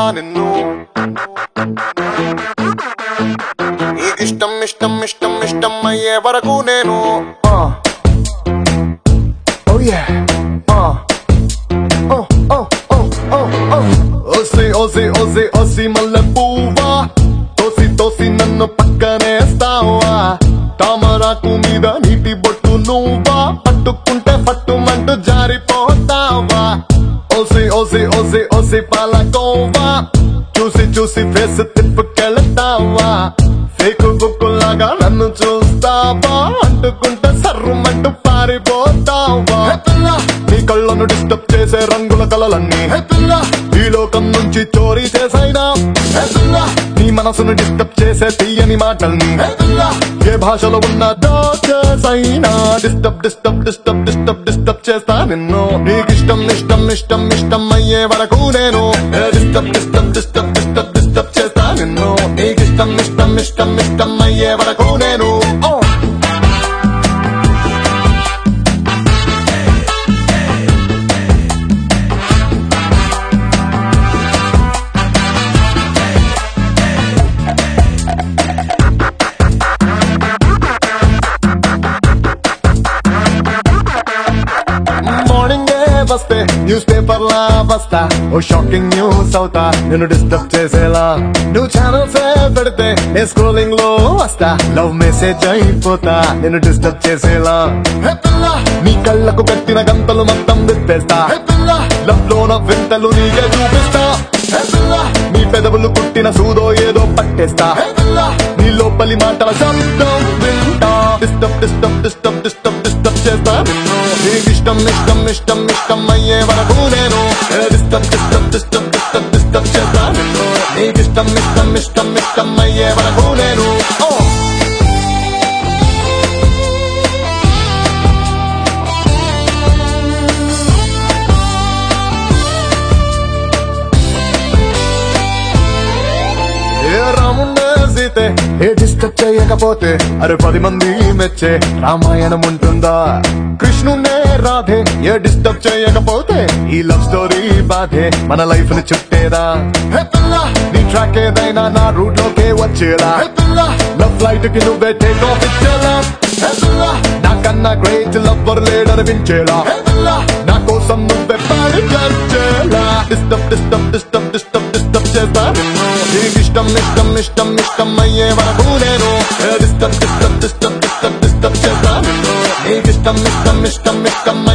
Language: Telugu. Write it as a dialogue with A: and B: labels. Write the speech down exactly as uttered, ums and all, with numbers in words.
A: నిన్ను నీకిష్టం ఇష్టం ఇష్టం ఇష్టం అయ్యే వరకు నేను ఓసి ఓసి ఓసి ఓసి మల్లె పువ్వా తోసి తోసి నన్ను పక్కనేస్తావా తామరాకు మీద నీటి బొట్టు నువ్వా పట్టుకుంటే పట్టుమంటూ జారిపోతావా ఓసి ఓసి ఓసి ఓసి పాలకోవా చూసి చూసి ఫేస్ తిప్పుకెళ్తావా ఫేకు బుక్కులాగా నన్ను చూస్తావా అంటుకుంటే సర్రుమంటూ పారిపోతావా నీ కళ్ళను డిస్టర్బ్ చేసే రంగుల కలలన్నీ ఈ లోకం నుంచి చోరీ చేసైనా నీ మనసును డిస్టర్బ్ చేసే తీయని మాటల్ని ఏ భాషలో ఉన్న దాచేసైనా disturb disturb disturb disturb disturb చేస్తా నిన్ను నీకిష్టం ఇష్టం ఇష్టం ఇష్టం అయ్యే వరకు నేను disturb disturb disturb disturb disturb చేస్తా నిన్ను నీకిష్టం ఇష్టం ఇష్టం ఇష్టం అయ్యే వరకు నేను వస్తే న్యూస్ పేపర్ లా వస్తా ఓ షాకింగ్ న్యూస్ అవుతా నేను డిస్టర్బ్ చేసేలా నువ్వు ఛానల్స్ పెడితే నేను స్క్రోలింగ్ లో వస్తా లవ్ మెసేజ్ అయిపోతా నేను డిస్టర్బ్ చేసేలా నీ కళ్ళకు పెట్టిన గంటలు మొత్తం విప్పేస్తా లవ్ లో నా వింతలు నీకే చూపిస్తా నీ పెదవులు కుట్టిన సూదో ఏదో పట్టేస్తా నీ లోపలి మాటల శబ్దం వింటా disturb disturb disturb disturb disturb చేస్తా నీకిష్టం ఇష్టం ఇష్టం ఇష్టం అయ్యే వరకు నేను disturb disturb disturb disturb disturb చేస్తా నిన్ను నీకిష్టం ఇష్టం ఇష్టం ఇష్టం అయ్యే వరకు నేను ఏ డిస్టర్బ్ చేయకపోతే అరే పది మంది మెచ్చే రామాయణం ఉంటుందా కృష్ణునే రాధే ఏ డిస్టర్బ్ చేయకపోతే ఈ లవ్ స్టోరీ బాధే మన లైఫ్ ని చుట్టేదా నీ ట్రాక్ ఏదైనా నా రూట్ లోకే వచ్చేలా లవ్ ఫ్లైట్ కి నువ్వే టేక్ ఆఫ్ ఇచ్చేలా నాకన్నా గ్రేట్ లవ్వర్ లేడనిపించేలా నా కోసం నువ్వే పాడి చేలా disturb disturb disturb disturb disturb చేస్తా నీకిష్టం ఇష్టం ఇష్టం ఇష్టం అయ్యే వరకు నేను disturb disturb disturb disturb disturb చేస్తా నీకిష్టం ఇష్టం ఇష్టం ఇష్టం